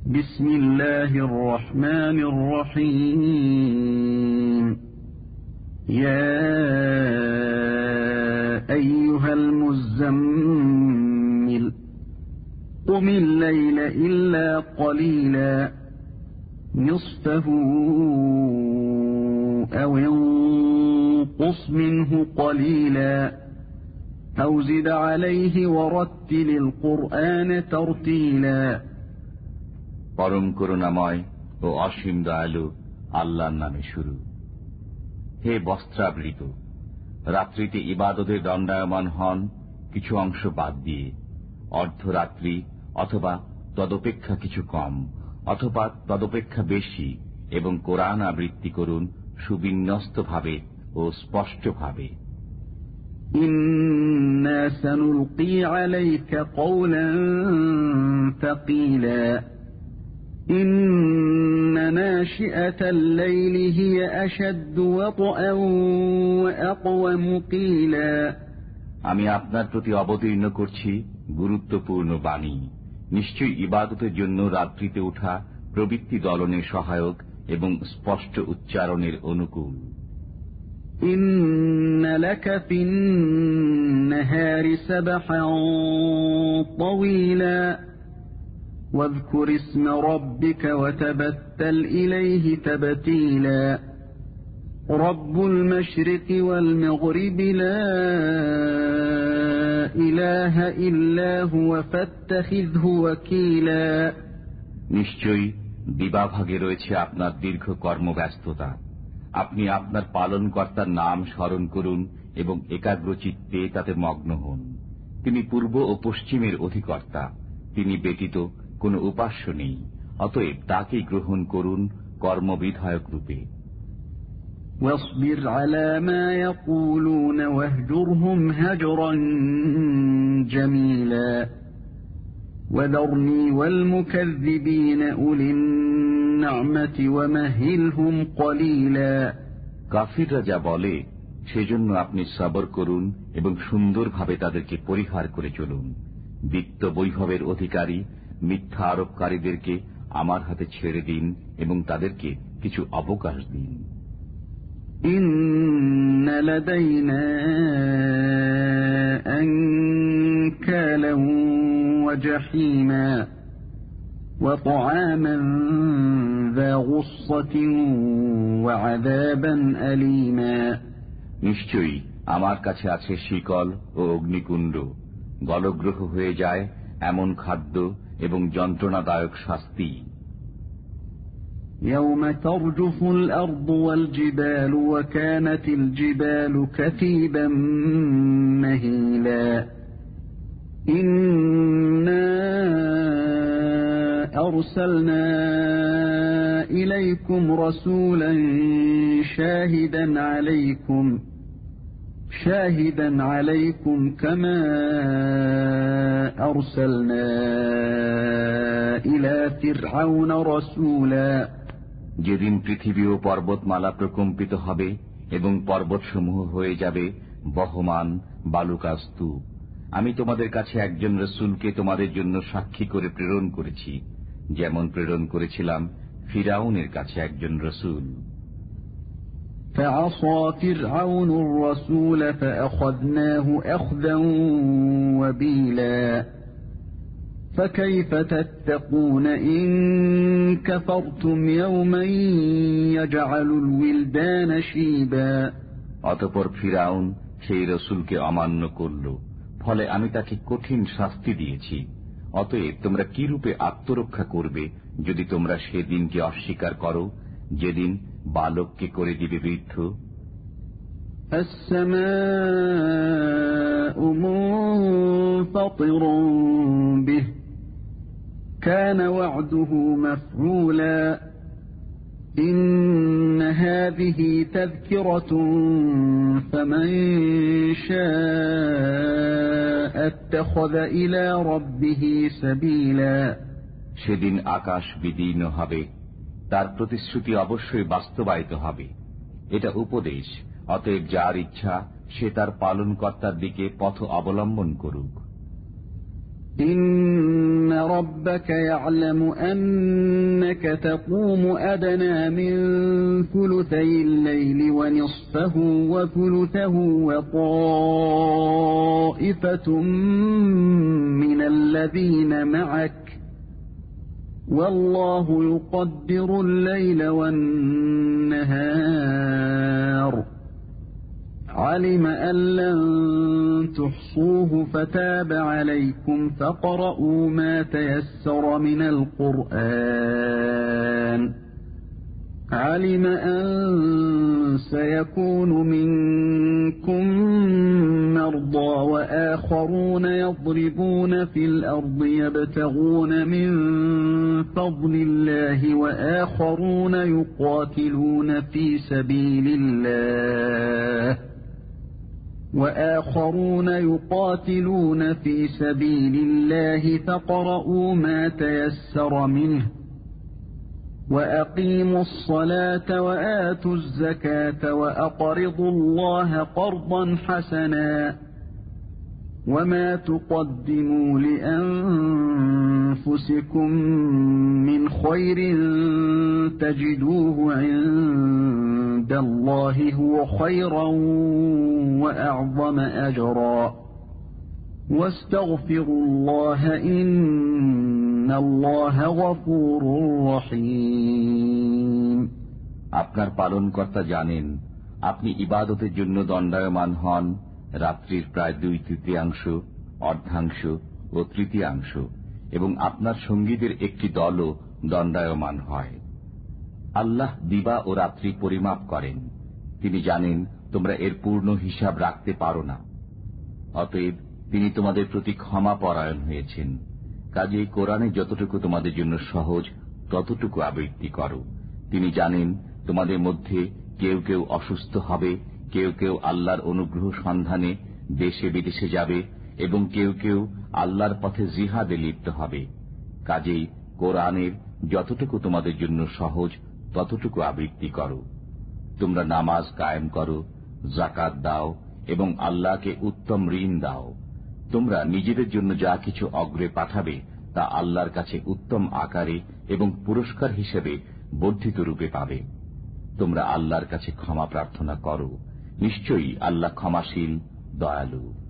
بسم الله الرحمن الرحيم يا أيها المزمل قم الليل إلا قليلا نصفه أو انقص منه قليلا أو زد عليه ورتل القرآن ترتيلا পরম করুণাময় ও অসীম দয়ালু আল্লাহর নামে শুরু। হে বস্ত্রাবৃত, রাত্রিতে ইবাদতে দণ্ডায়মান হন কিছু অংশ বাদ দিয়ে, অর্ধরাত্রি অথবা তদপেক্ষা কিছু কম অথবা তদপেক্ষা বেশি, এবং কোরআন আবৃত্তি করুন সুবিন্যস্তভাবে ও স্পষ্টভাবে। ইন্না সানুলকি আলাইকা কওলান থাকীলা ইন্না নাশিআতাল লাইলি হিয়া আশাদ্দু ওয়াতআন ওয়া আকওয়ামু কিলা। আমি আপনার প্রতি অবতীর্ণ করছি গুরুত্বপূর্ণ বাণী। নিশ্চয়ই ইবাদতের জন্য রাত্রিতে ওঠা প্রবৃত্তি দলনে সহায়ক এবং স্পষ্ট উচ্চারণের অনুকূল। ইন্না লাকা ফিন-নাহারি সাবহান তাওয়ীলা ওয়াযকুর ইসমা রাব্বিকা ওয়াতাবাত্তাল ইলাইহি তাবতীলা রাব্বুল মাশরিকি ওয়াল মাগরিবি লা ইলাহা ইল্লা হুয়া ফাত্তাখিযহু ওয়াকিলা। নিশ্চয়ই দিবাভাগে রয়েছে আপনার দীর্ঘ কর্মব্যস্ততা। আপনি আপনার পালনকর্তার নাম স্মরণ করুন এবং একাগ্রচিত্তে তাতে মগ্ন হন। তিনি পূর্ব ও পশ্চিমের অধিকর্তা, তিনি ব্যতীত কোনো উপাস্য নেই, অতএব তাকেই গ্রহণ করুন কর্মবিধায়ক রূপে। واصبر على ما يقولون واهجرهم هجرا جميلا وذرني والمكذبين أولي النعمة ومهلهم قليلا। কাফিররা যা বলে সেজন্য আপনি সবর করুন এবং সুন্দরভাবে তাদেরকে পরিহার করে চলুন। বিত্ত বৈভবের অধিকারী মিথ্যা আরোপকারীদেরকে আমার হাতে ছেড়ে দিন এবং তাদেরকে কিছু অবকাশ দিন। ইন্না লাদাইনা আনকালান ওয়া জাহিমা ওয়া তাআমান যা গুসসাতিন ওয়া আযাবান আলীমা। নিশ্চয়ই আমার কাছে আছে শিকল ও অগ্নিকুণ্ড, গলগ্রহ হয়ে যায় এমন খাদ্য এবং যন্ত্রণাদায়ক শাস্তি। يوم ترجف الأرض والجبال وكانت الجبال كثيبا مهيلا إنا أرسلنا إليكم رسولا شاهدا عليكم كما أرسلنا إلى فرعون رسولا। যেদিন পৃথিবী ও পর্বতমালা প্রকম্পিত হবে এবং পর্বতসমূহ হয়ে যাবে বহমান বালুকা স্তূপ, আমি তোমাদের কাছে একজন রসুলকে তোমাদের জন্য সাক্ষী করে প্রেরণ করেছি, যেমন প্রেরণ করেছিলাম ফিরআউনের কাছে একজন রসুল। فعصى فرعون الرسول فأخذناه أخذا وبيلا فكيف تتقون إن كفرتم يوما يجعل الولدان شيبا। অতঃপর ফিরআউন সেই রসুলকে অমান্য করল, ফলে আমি তাকে কঠিন শাস্তি দিয়েছি। অতএব তোমরা কি রূপে আত্মরক্ষা করবে যদি তোমরা সেদিনকে অস্বীকার করো, যেদিন বালককে করে দিবে বৃদ্ধ। السماء منفطر به كان وعده مفعولا إن هذه تذكرة فمن شاء اتخذ إلى ربه سبيلا। সেদিন আকাশ বিদীর্ণ হবে, তার প্রতিশ্রুতি অবশ্যই বাস্তবায়িত হবে। এটা উপদেশ, অতএব যার ইচ্ছা সে তার পালনকর্তার দিকে পথ অবলম্বন করুক। إن ربك يعلم أنك تقوم أدنى من ثلثي الليل ونصفه وثلثه وطائفة من الذين معك والله يقدر الليل والنهار علم أن لن تحصوه فتاب عليكم فاقرؤوا ما تيسر من القرآن علم أن سيكون منكم مرضى وآخرون يضربون في الأرض يبتغون من فضل الله وآخرون يقاتلون في سبيل الله فاقرؤوا ما تيسر منه وأقيموا الصلاة وآتوا الزكاة وأقرضوا الله قرضا حسنا وما تقدموا لأنفسكم من خير تجدوه عند الله هو خيرا وأعظم أجرا واستغفروا الله إن الله غفور رحيم। আপনার পালনকর্তা জানেন আপনি ইবাদতের জন্য দণ্ডায়মান হন রাত্রির প্রায় 2/3, অর্ধাংশ ও তৃতীয়াংশ, এবং আপনার সঙ্গীদের একটি দলও দণ্ডায়মান হয়। আল্লাহ দিবা ও রাত্রি পরিমাপ করেন, তিনি জানেন তোমরা এর পূর্ণ হিসাব রাখতে পারো না। অতএব তিনি তোমাদের প্রতি ক্ষমা পরায়ণ হয়েছেন। কাজেই কোরআনে যতটুকু তোমাদের জন্য সহজ ততটুকু আবৃত্তি করো। তিনি জানেন তোমাদের মধ্যে কেউ কেউ অসুস্থ হবে, কেউ কেউ আল্লাহর অনুগ্রহ সন্ধানে দেশে বিদেশে যাবে, এবং কেউ কেউ আল্লাহর পথে জিহাদে লিপ্ত হবে। কাজেই কোরআনের যতটুকু তোমাদের জন্য সহজ ততটুকু আবৃত্তি করো। তোমরা নামাজ কায়েম করো, যাকাত দাও এবং আল্লাহকে উত্তম ঋণ দাও। তোমরা নিজেদের জন্য যা কিছু অগ্রে পাঠাবে তা আল্লাহর কাছে উত্তম আকারে এবং পুরস্কার হিসেবে বর্ধিত রূপে পাবে। তোমরা আল্লাহর কাছে ক্ষমা প্রার্থনা করো, নিশ্চয়ই আল্লাহ ক্ষমাশীল, দয়ালু।